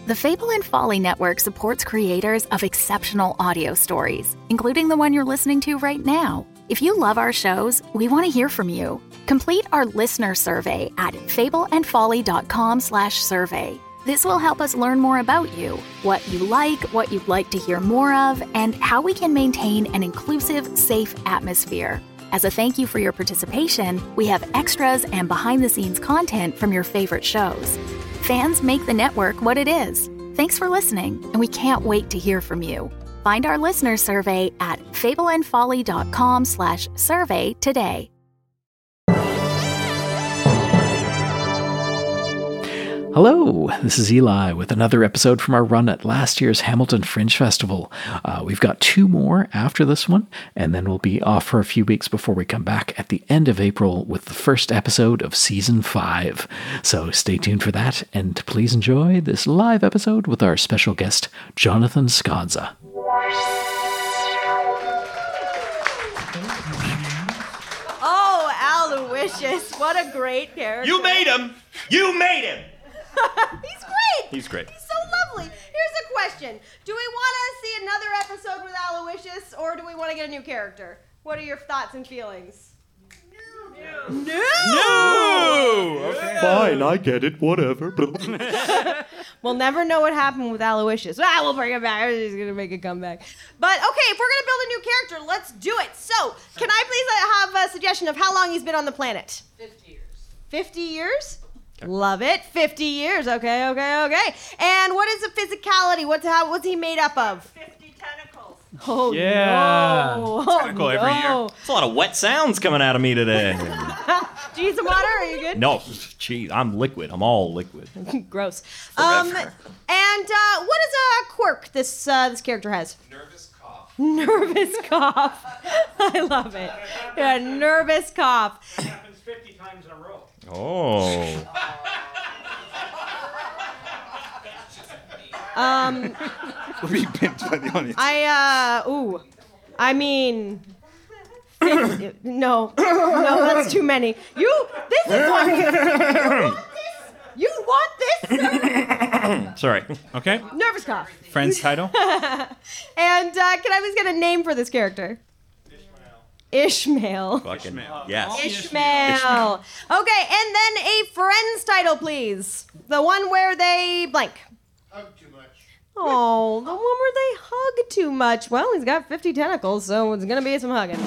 The Fable and Folly Network supports creators of exceptional audio stories, including the one you're listening to right now. If you love our shows, we want to hear from you. Complete our listener survey at fableandfolly.com/survey. This will help us learn more about you, what you like, what you'd like to hear more of, and how we can maintain an inclusive, safe atmosphere. As a thank you for your participation, we have extras and behind-the-scenes content from your favorite shows. Fans make the network what it is. Thanks for listening, and we can't wait to hear from you. Find our listener survey at fableandfolly.com/survey today. Hello, this is Eli with another episode from our run at last year's Hamilton Fringe Festival. We've got 2 more after this one, and then we'll be off for a few weeks before we come back at the end of April with the first episode of Season 5. So stay tuned for that, and please enjoy this live episode with our special guest, Jonathan Scodza. Oh, Aloysius, what a great character. You made him! You made him! He's great! He's great. He's so lovely. Here's a question. Do we want to see another episode with Aloysius, or do we want to get a new character? What are your thoughts and feelings? No! Okay. Fine, I get it, whatever. We'll never know what happened with Aloysius. We'll bring him back. He's going to make a comeback. But, okay, if we're going to build a new character, let's do it. So, can I please have a suggestion of how long he's been on the planet? 50 years. 50 years? Love it. 50 years. Okay. And what is the physicality? What's he made up of? 50 tentacles. Oh, Yeah. no. Tentacle every year. It's a lot of wet sounds coming out of me today. Do you need some water? Are you good? No, geez, I'm liquid. I'm all liquid. Gross. And what is a quirk this character has? Nervous cough. Nervous cough. I love it. Yeah, nervous cough. It happens 50 times in a row. Oh. We're being pimped by the audience. No, that's too many. This is one. You want this? Sorry. Okay. Nervous cough. Friend's title? And can I please get a name for this character? Ishmael. Fucking yes. Ishmael. Okay, and then a friend's title, please. The one where they blank. Hug too much. Oh, the one where they hug too much. Well, he's got 50 tentacles, so it's gonna be some hugging.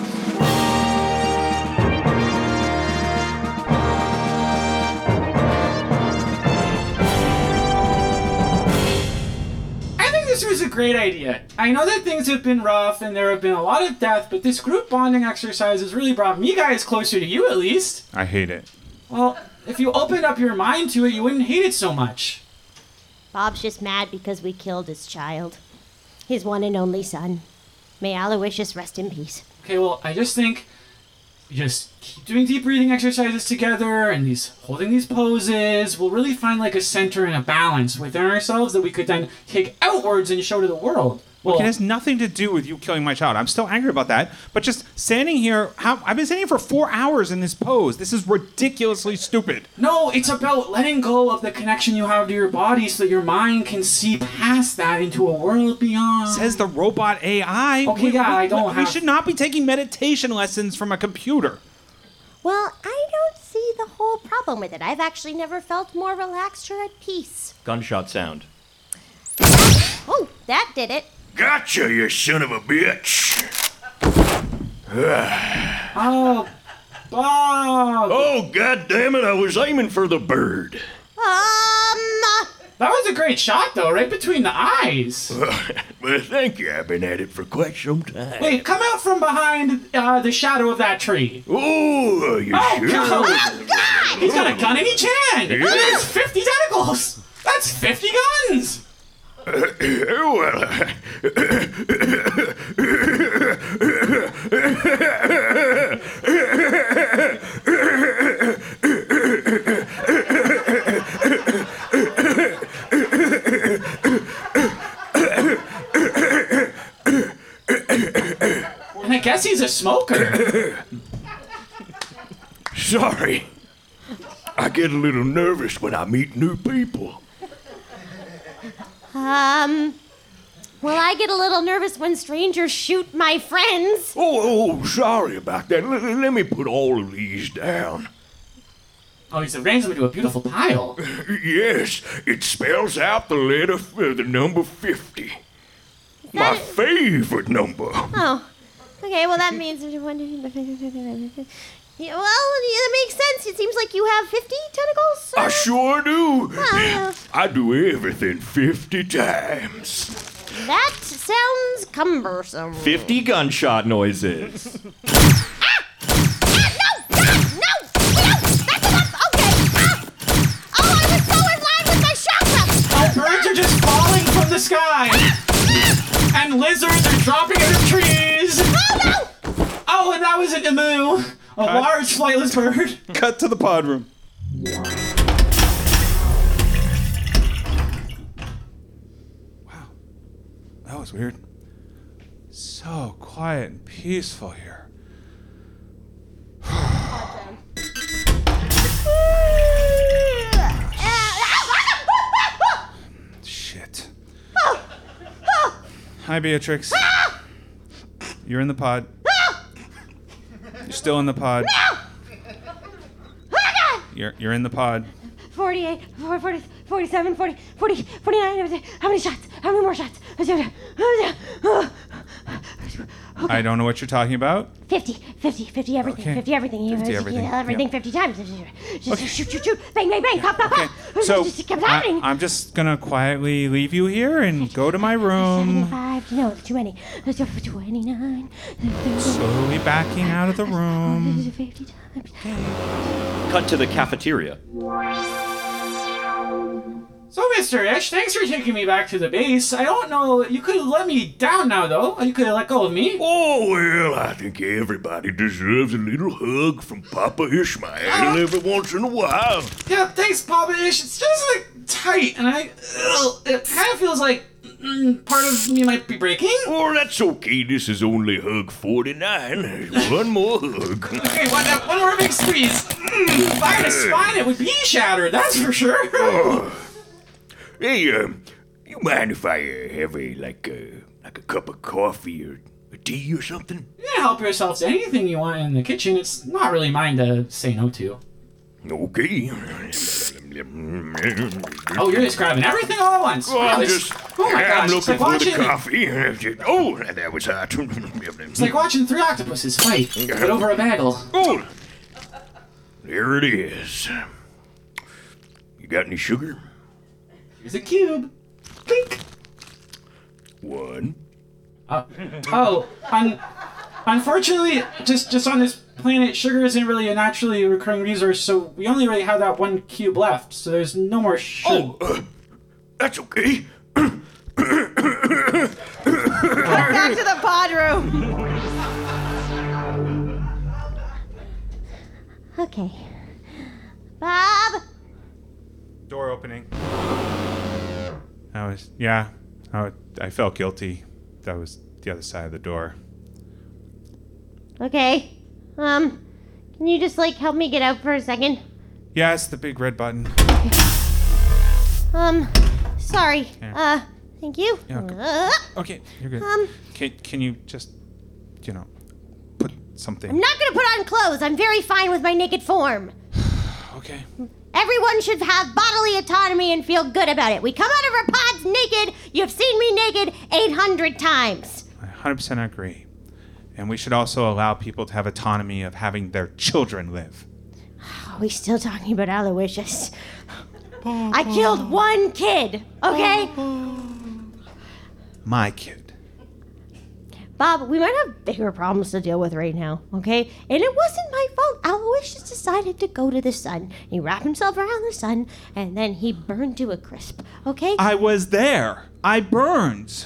This was a great idea. I know that things have been rough and there have been a lot of death, but this group bonding exercise has really brought me guys closer to you, at least. I hate it. Well, if you opened up your mind to it, you wouldn't hate it so much. Bob's just mad because we killed his child. His one and only son. May Aloysius rest in peace. Okay, well, I just think we just keep doing deep breathing exercises together and holding these poses. We'll really find like a center and a balance within ourselves that we could then take outwards and show to the world. Well, it has nothing to do with you killing my child. I'm still angry about that. But just standing here, I've been standing here for 4 hours in this pose. This is ridiculously stupid. No, it's about letting go of the connection you have to your body so that your mind can see past that into a world beyond. Says the robot AI. Okay, We should not be taking meditation lessons from a computer. Well, I don't see the whole problem with it. I've actually never felt more relaxed or at peace. Gunshot sound. Oh, that did it. Gotcha, you son of a bitch. Oh, Bob. Oh, goddammit, I was aiming for the bird. That was a great shot, though, right between the eyes. Well, thank you. I've been at it for quite some time. Wait, come out from behind the shadow of that tree. Oh, you sure? God. He's got a gun in each hand. Yeah. There's 50 tentacles. That's 50 guns. And I guess he's a smoker. Sorry. I get a little nervous when I meet new people. Well, I get a little nervous when strangers shoot my friends. Oh, sorry about that. Let me put all of these down. Oh, he's arranged them into a beautiful pile. Yes, it spells out the number 50. My favorite number. Oh, okay, well, that means... Yeah, well, that makes sense. It seems like you have 50 tentacles. I sure do. Well, yeah. I do everything 50 times. That sounds cumbersome. 50 gunshot noises. No! That's enough! Okay! Oh, I was so in line with my chakra! Oh, birds are just falling from the sky! And lizards are dropping out of trees! Oh, no! Oh, and that was an emu! A large flightless bird. Cut to the pod room. Wow. That was weird. So quiet and peaceful here. Shit. Hi, Beatrix. You're in the pod. You're still in the pod. You're in the pod. 48, 40, 47, 40, 40, 49. How many shots? How many more shots? I don't know what you're talking about. 50 everything. Okay. 50 everything. 50 everything. Everything Yep. 50 times. Just shoot. Bang, bang, bang. Pop. Okay. So Just kept happening. I'm just gonna quietly leave you here and go to my room. 75. No, too many. 29. Slowly backing out of the room. 50 times. Cut to the cafeteria. So, Mr. Ish, thanks for taking me back to the base. I don't know, you could have let me down now, though. You could have let go of me. Oh, well, I think everybody deserves a little hug from Papa Ishmael every once in a while. Yeah, thanks, Papa Ish. It's just, like, tight, and it kind of feels like part of me might be breaking. Oh, that's okay. This is only hug 49. One more hug. Okay, one more big squeeze. If I had a spine, it would be shattered, that's for sure. Oh. Hey, you mind if I have a cup of coffee or a tea or something? You can help yourself to anything you want in the kitchen. It's not really mine to say no to. Okay. Oh, you're just grabbing everything all at once. Oh, Wow, I'm this- just. oh my gosh, I'm it's looking like for watching, the coffee. Oh, that was hot. It's like watching three octopuses fight, but over a bagel. Oh, there it is. You got any sugar? Here's a cube. Clink. One. Unfortunately, just on this planet, sugar isn't really a naturally recurring resource, so we only really have that one cube left, so there's no more sugar. Oh, that's okay. Back to the pod room. Okay. Bob? Door opening. I felt guilty. That was the other side of the door. Okay. Can you just, help me get out for a second? Yeah, it's the big red button. Sorry. Yeah. Thank you. Yeah, okay, you're good. Can you just, put something... I'm not gonna put on clothes. I'm very fine with my naked form. Okay. Everyone should have bodily autonomy and feel good about it. We come out of our pods naked. You've seen me naked 800 times. I 100% agree. And we should also allow people to have autonomy of having their children live. Are we still talking about Aloysius? I killed one kid, okay? My kid. Bob, we might have bigger problems to deal with right now, okay? And it wasn't my fault. Aloysius decided to go to the sun. He wrapped himself around the sun, and then he burned to a crisp, okay? I was there. I burned.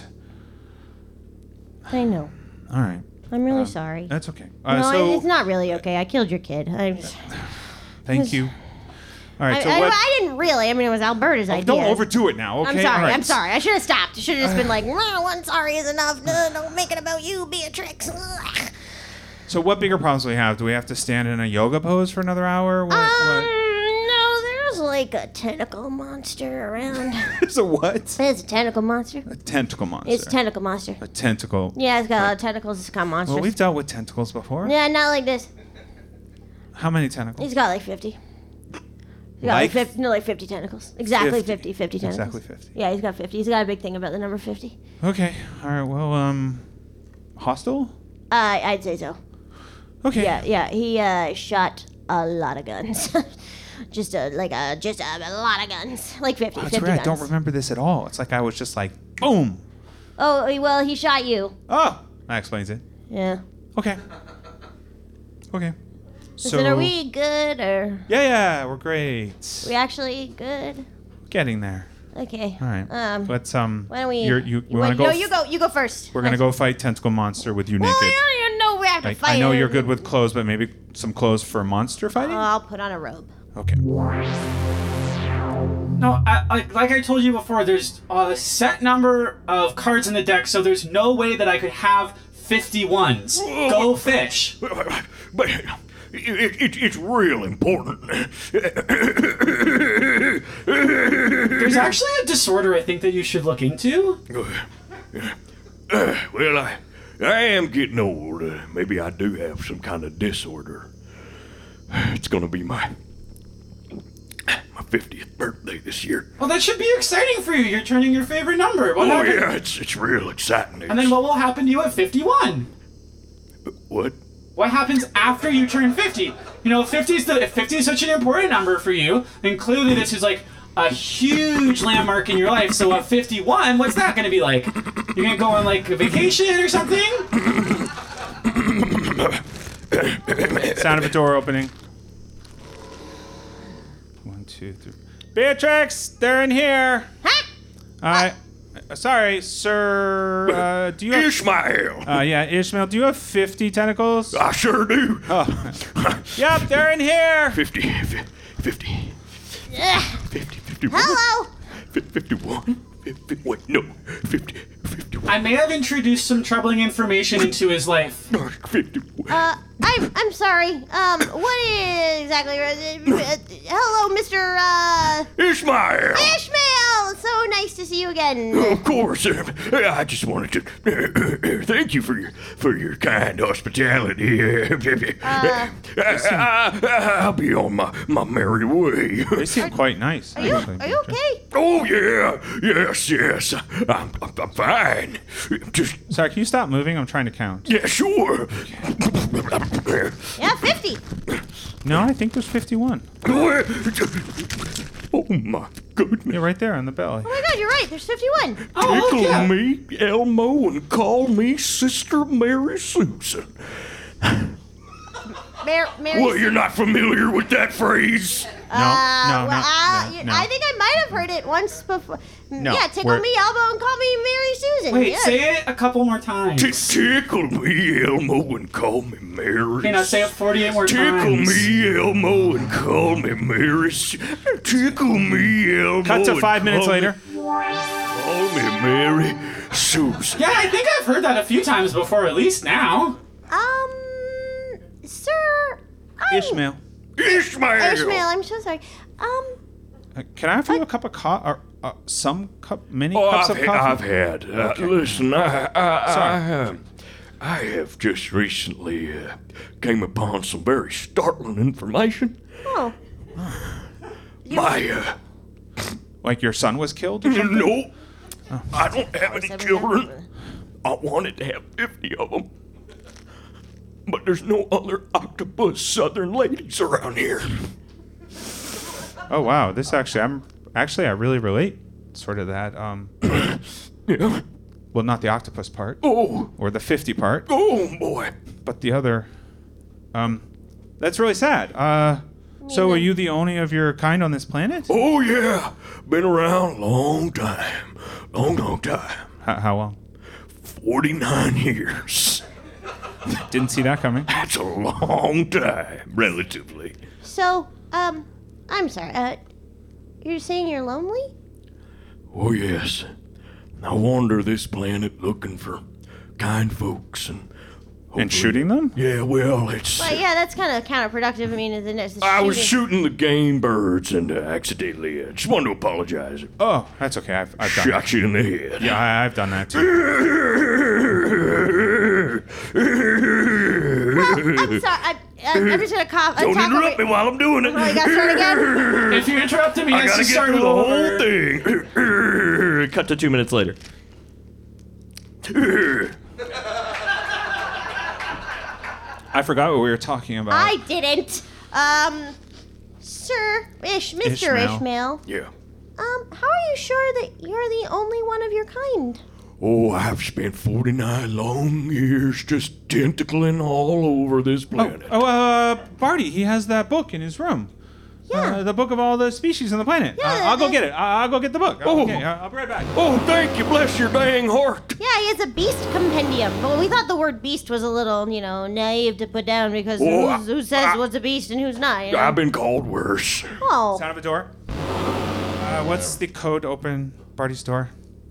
I know. All right. I'm really sorry. That's okay. No, it's not really okay. I killed your kid. Thank you. All right, so what... I didn't really. I mean, it was Alberta's idea. Don't overdo it now, okay? I'm sorry. All right. I'm sorry. I should have stopped. I should have just been like, one sorry is enough. No, don't make it about you, Beatrix. So what bigger problems do we have? Do we have to stand in a yoga pose for another hour? What? No, there's a like a tentacle monster around. It's a what? It's a tentacle monster. A tentacle monster. It's a tentacle monster. A tentacle. Yeah, it's got a lot of tentacles. It's got monsters. Well, we've dealt with tentacles before. Yeah, not like this. How many tentacles? He's got like 50. He's got Like- 50, no, like 50 tentacles. Exactly 50 tentacles. Exactly 50. Yeah, he's got 50. He's got a big thing about the number 50. Okay. All right. Well, hostile? I'd say so. Okay. Yeah. He shot a lot of guns. just a lot of guns. Like 50. That's 50 weird. I guns. don't remember this at all. It's like I was just like, boom. Oh, well, he shot you. Oh, that explains it. Yeah. Okay. Okay. Listen, are we good or Yeah, we're great. we actually good? Getting there. Okay. All right. Let's Why don't we? we want to go. No, you go. You go first. We're gonna go fight tentacle monster with you Well, naked. I don't even know we have to fight. I know you're him. good with clothes, but maybe some clothes for monster fighting. I'll put on a robe. Okay. No, like I told you before, there's a set number of cards in the deck, so there's no way that I could have 51s. Go fish. But it's real important. There's actually a disorder I think that you should look into. Well, I am getting old. Maybe I do have some kind of disorder. It's gonna be my 50th birthday this year. Well, that should be exciting for you. You're turning your favorite number. What happened? Yeah, it's real exciting. And then what will happen to you at 51? What? What happens after you turn 50? You know, if 50 is such an important number for you, then clearly this is like a huge landmark in your life. So at 51, what's that going to be like? You're going to go on like a vacation or something? Sound of a door opening. 1, 2, 3. Beatrix, they're in here. Sorry, sir. Do you have... Ishmael! Yeah, Ishmael, do you have 50 tentacles? I sure do. Oh. Yep, they're in here. 50. 51. Hello. 51. Wait, no. 50. 51. I may have introduced some troubling information into his life. 51. I'm sorry. What is exactly? Hello, Mr. Ishmael! Ishmael. So nice to see you again. Of course. I just wanted to thank you for your kind hospitality. I'll be on my merry way. They seem quite nice. Are you okay? Oh yeah, yes. I'm fine. Just Sorry, can you stop moving? I'm trying to count. yeah, sure. Yeah, 50. No, I think there's 51. Oh my goodness. Yeah, right there on the belly. Oh my God, you're right. There's 51. Oh, Tickle yeah. me, Elmo, and call me Sister Mary Susan. Mary. Well, you're not familiar with that phrase? No. I think I might have heard it once before. No, Yeah, tickle we're- me, Elmo, and call me Mary Susan. Wait, yeah. say it a couple more times. Tickle me, Elmo, and call me Mary. Okay, now say it 48 more Tickle times. me, Elmo, and call me Mary. Tickle me, Elmo. Cut to and 5 minutes call me- later. Call me Mary Susan. Yeah, I think I've heard that a few times before, at least now. Sir. Ishmael. Ishmael. Ishmael, I'm so sorry. Can I have you a cup of coffee? Or many Oh, cups of coffee? I've had. Listen, I have just recently came upon some very startling information. Oh. My, Like your son was killed or something? no, I don't have any Seven, children. nine. I wanted to have 50 of them. But there's no other octopus southern ladies around here. Oh wow, this actually I really relate sort of that Yeah. well, not the octopus part Oh, or the 50 part, oh boy. but the other that's really sad. So are you the only of your kind on this planet? Oh yeah. Been around a long time. Long time. How long? 49 years. Didn't see that coming. That's a long time, relatively. So, I'm sorry. You're saying you're lonely? Oh, yes. I wander this planet looking for kind folks and And shooting them? Yeah, well, it's... Well, yeah, that's kind of counterproductive. I mean, it's I was shooting the game birds and accidentally... just wanted to apologize. Oh, that's okay. I've done Shot that. you in the head. Yeah, I've done that too. I'm sorry. I'm just gonna cough. Don't interrupt me while I'm doing it. Oh, you gotta start again? If you interrupted me, I let's gotta just get start through the over. whole thing. Cut to 2 minutes later. I forgot what we were talking about. I didn't. Sir, Mr. Ishmael. Ishmael. Yeah. How are you sure that you're the only one of your kind? Oh, I've spent 49 long years just tentacling all over this planet. Barty, he has that book in his room. Yeah. The book of all the species on the planet. Yeah, I'll go get it. I'll go get the book. Oh. Okay, I'll be right back. Oh, thank you. Bless your dang heart. Yeah, he has a beast compendium. But we thought the word beast was a little, naive to put down because who says what's a beast and who's not? You know? I've been called worse. Oh. Sound of a door. What's the code to open Barty's door?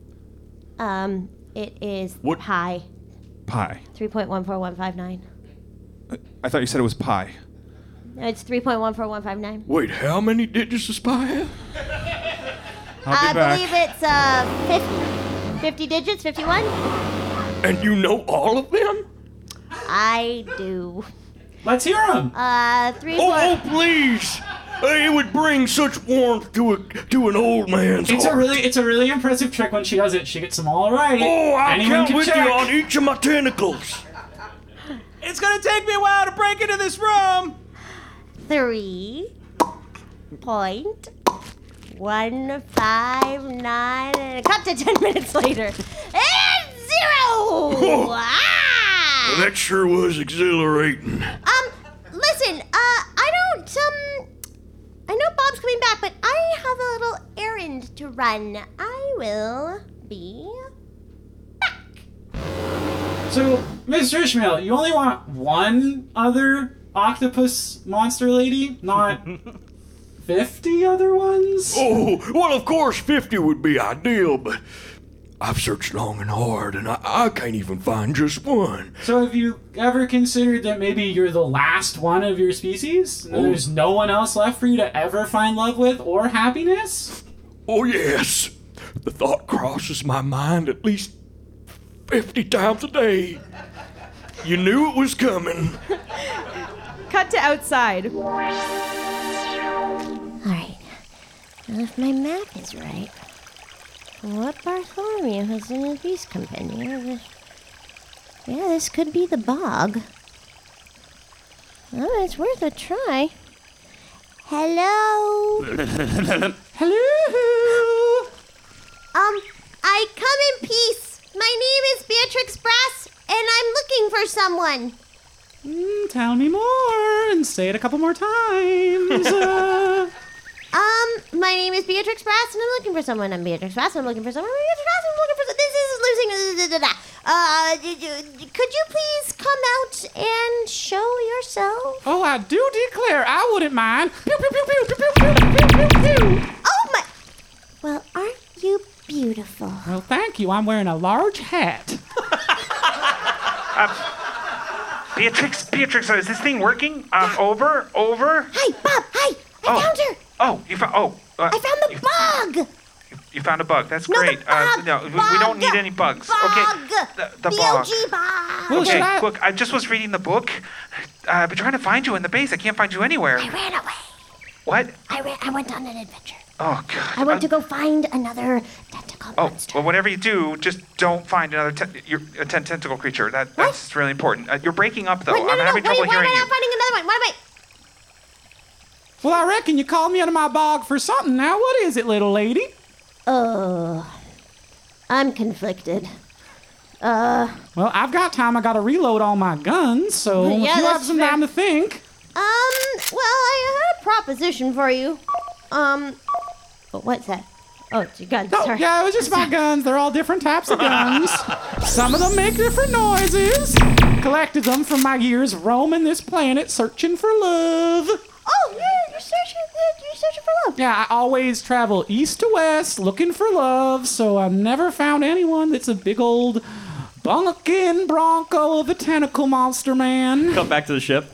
It is What? pi. Pi. 3.14159. I thought you said it was pi. No, it's 3.14159. Wait, how many digits does pi have? I'll be back. Believe it's 50 digits, 51. And you know all of them? I do. Let's hear him. 3. Oh, please. It would bring such warmth to an old man's It's heart. a really impressive trick when she does it. She gets them all right. Oh, I'll Anyone count can with check. you on each of my tentacles. It's gonna take me a while to break into this room. 3.159 and cut to 10 minutes later. And 0! Ah! That sure was exhilarating. Listen, I know Bob's coming back, but I have a little errand to run. I will be back. So, Mr. Ishmael, you only want one other octopus monster lady, not 50 other ones? Oh, well, of course 50 would be ideal, but I've searched long and hard, and I can't even find just one. So have you ever considered that maybe you're the last one of your species? And there's no one else left for you to ever find love with or happiness? Oh, yes. The thought crosses my mind at least 50 times a day. You knew it was coming. Cut to outside. All right. Now, if my map is right, what Bartholomew has in his beast compendium? Yeah, this could be the bog. Oh, it's worth a try. Hello? Hello? I come in peace. My name is Beatrix Brass, and I'm looking for someone. Tell me more and say it a couple more times. My name is Beatrix Brass, and I'm looking for someone. I'm Beatrix Brass, and I'm looking for someone. I'm Beatrix Brass, and I'm looking for someone. This is losing. Could you please come out and show yourself? Oh, I do declare I wouldn't mind. Pew, pew, pew, pew, pew, pew, pew, pew, pew, pew. Oh my! Well, aren't you beautiful? Well, thank you. I'm wearing a large hat. Beatrix, is this thing working? Over. Hi, Bob. Hi. I found her. Oh, you found. I found the bug. You found a bug. That's No, great. the bug. No, we don't need any bugs. Bug. Okay. The bug. B-O-G bug. Well, should Okay, I- look, I just was reading the book. I've been trying to find you in the base. I can't find you anywhere. I ran away. What? I went on an adventure. Oh, God. I went to go find another tentacle Oh, monster. well, whatever you do, just don't find another tentacle creature. That's really important. You're breaking up, though. Wait, no, I'm no, having no. trouble Wait, why hearing am I you. not finding another one? What am I? Well, I reckon you called me out of my bog for something. Now, what is it, little lady? I'm conflicted. Well, I've got time. I got to reload all my guns, so Yeah, if you have that's some fair. time to think. Well, I had a proposition for you. But what's that? Oh, it's your gun. Oh, Sorry. yeah, it was just my guns. They're all different types of guns. Some of them make different noises. Collected them from my years roaming this planet searching for love. Oh, yeah, you're searching for love. Yeah, I always travel east to west looking for love, so I've never found anyone that's a big old Bunkin Bronco the Tentacle Monster Man. Come back to the ship.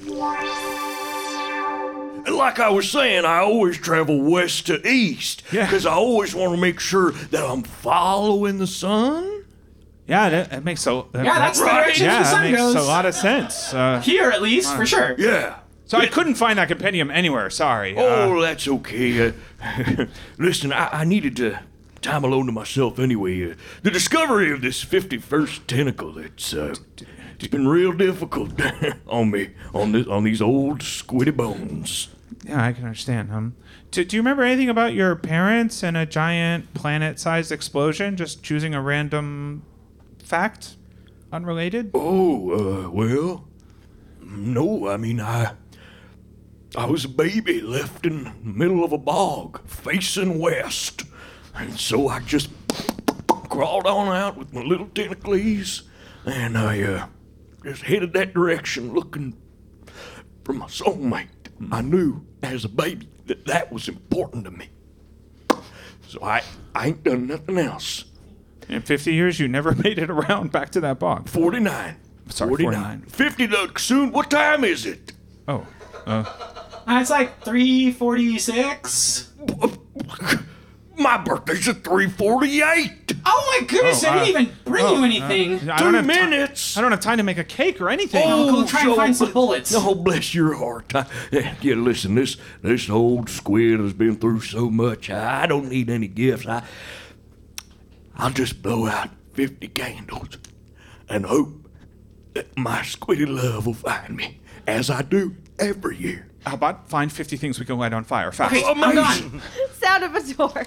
And like I was saying, I always travel west to east. Yeah. Because I always want to make sure that I'm following the sun. Yeah, that makes so. That's the direction the that sun makes goes. a lot of sense. Here, at least, for sure. Yeah. So I couldn't find that compendium anywhere. Sorry. Oh, that's okay. Listen, I needed to time alone to myself anyway. The discovery of this 51st tentacle, it's been real difficult on me, on these old squiddy bones. Yeah, I can understand. Do you remember anything about your parents and a giant planet-sized explosion? Just choosing a random fact, unrelated. Well, no. I mean, I was a baby left in the middle of a bog, facing west. And so I just crawled on out with my little tentacles, and I just headed that direction looking for my soulmate. I knew as a baby that was important to me. So I ain't done nothing else. In 50 years, you never made it around back to that bog. 49. Sorry, 49. 50 soon. What time is it? Oh. It's like 3:46. My birthday's at 3:48. Oh my goodness, I didn't even bring you anything. I don't 2 have minutes. I don't have time to make a cake or anything. Go try and find some bullets. Oh, bless your heart. Yeah, listen, this old squid has been through so much. I don't need any gifts. I'll just blow out 50 candles and hope that my squiddy love will find me, as I do every year. How about find 50 things we can light on fire fast? Okay, I'm gone. Sound of a door.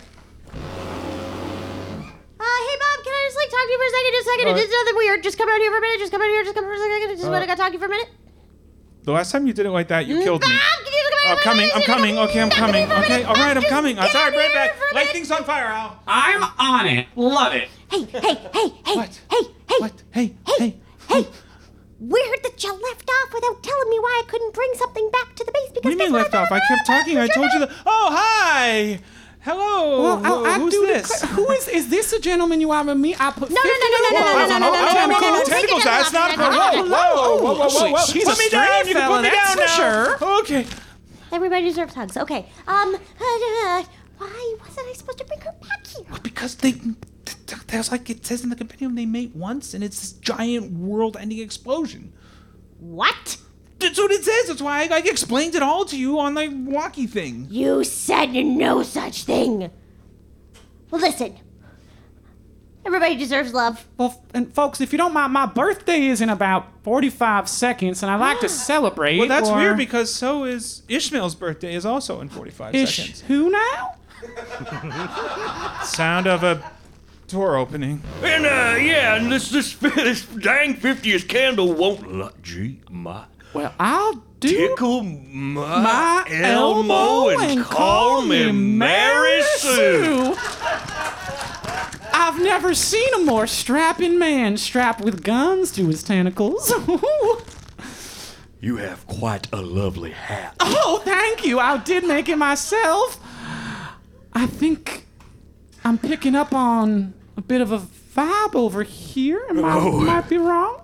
Hey, Bob, can I just, talk to you for a second? Just a second. It's nothing weird. Just come out here for a minute. Just come out here. Just come for a second. Just want to talk to you for a minute. The last time you did it like that, you killed me. Bob, can you just come out I'm coming. Okay, I'm coming. Okay, all right, I'm coming. Just Sorry, get right out back. here for a Light minute. things on fire, Al. I'm on it. Love it. Hey. What? Hey. What? Hey. Weird that you left off without telling me why I couldn't bring something back to the base. Because What do you mean left off? I kept talking. I told you that. Oh, hi. Hello. Who's this? Who is this a gentleman you are with me? I put No. Tentacles. That's not. Whoa. She's Put a me down. strange You can fella, put me that's down for now. sure. Okay. Everybody deserves hugs. Okay. Why wasn't I supposed to bring her back here? Because there's like it says in the compendium they mate once, and it's this giant world-ending explosion. What? That's what it says. That's why I explained it all to you on the walkie thing. You said no such thing. Well, listen. Everybody deserves love. Well, and folks, if you don't mind, my birthday is in about 45 seconds, and I like to celebrate. Well, that's or- weird because so is Ishmael's birthday is also in 45 seconds. Who now? Sound of a door opening. And and this dang 50th candle won't Well, I'll do tickle my my elmo and call me Mary Sue. I've never seen a more strapping man strapped with guns to his tentacles. You have quite a lovely hat. Oh, thank you. I did make it myself. I think I'm picking up on a bit of a vibe over here. Might be wrong.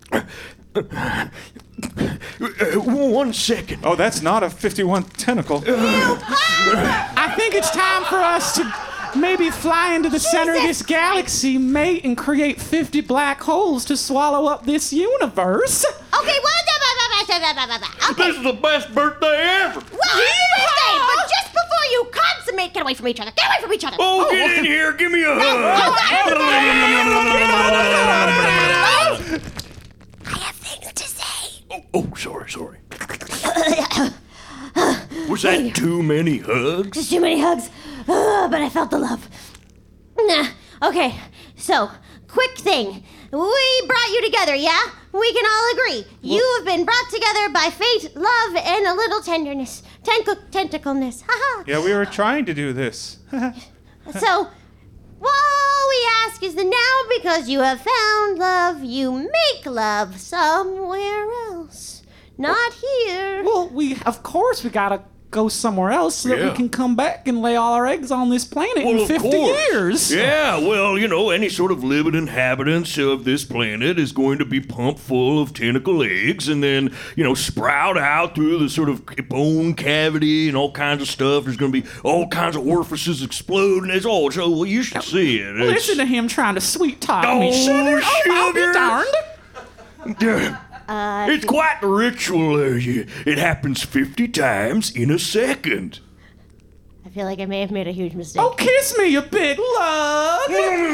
1 second. Oh, that's not a 51 tentacle. I think it's time for us to maybe fly into the center of this galaxy, mate, and create 50 black holes to swallow up this universe. Okay, This is the best birthday ever. Well, happy birthday! But just before you consummate, get away from each other. Get away from each other. Oh, get in here. Give me a hug. I have things to say. Oh, sorry. Was that too many hugs? Just too many hugs. But I felt the love. Okay, so, quick thing. We brought you together, yeah? We can all agree. You have been brought together by fate, love, and a little tenderness. Tentacleness. Haha. Yeah, we were trying to do this. So, all we ask is that now, because you have found love, you make love somewhere else. Not here. Well, of course we gotta go somewhere else so that we Yeah. can come back and lay all our eggs on this planet in of 50 course. years. Yeah, well, any sort of living inhabitants of this planet is going to be pumped full of tentacle eggs and then, sprout out through the sort of bone cavity and all kinds of stuff. There's going to be all kinds of orifices exploding. It's all, so well, you should see it. It's- Listen to him trying to sweet talk Oh, me. Sugar, I'll be sugar. darned. It's quite the ritual. It happens 50 times in a second. I feel like I may have made a huge mistake. Oh, kiss me, you big love.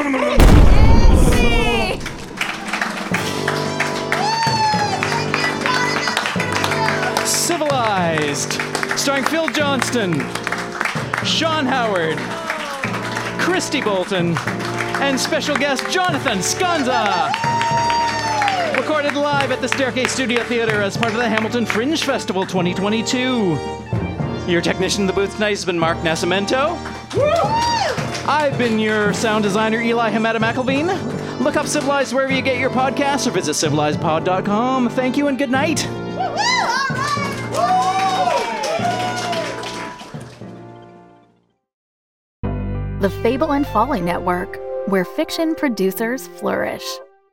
Civilized, starring Phil Johnston, Sean Howard, Christy Bolton, and special guest Jonathan Sconza. Recorded live at the Staircase Studio Theater as part of the Hamilton Fringe Festival 2022. Your technician in the booth tonight has been Mark Nascimento. I've been your sound designer, Eli Hamada McElveen. Look up Civilized wherever you get your podcasts or visit civilizedpod.com. Thank you and good night. The Fable and Folly Network, where fiction producers flourish.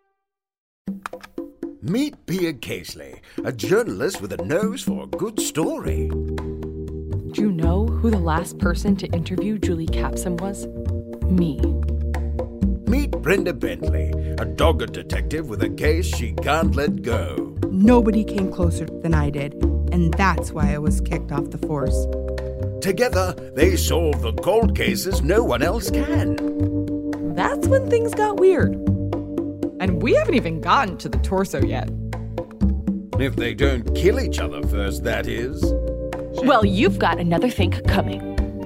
Meet Pia Casely, a journalist with a nose for a good story. Do you know who the last person to interview Julie Capsum was? Me. Meet Brenda Bentley, a dogged detective with a case she can't let go. Nobody came closer than I did, and that's why I was kicked off the force. Together, they solve the cold cases no one else can. That's when things got weird. And we haven't even gotten to the torso yet. If they don't kill each other first, that is. Well, you've got another thing coming.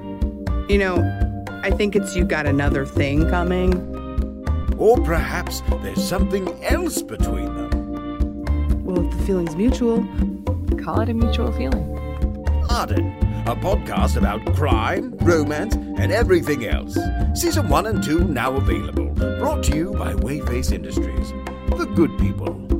I think it's you got another thing coming. Or perhaps there's something else between them. Well, if the feeling's mutual, call it a mutual feeling. Arden, a podcast about crime, romance, and everything else. Season 1 and 2 now available. Brought to you by Wayface Industries. The good people.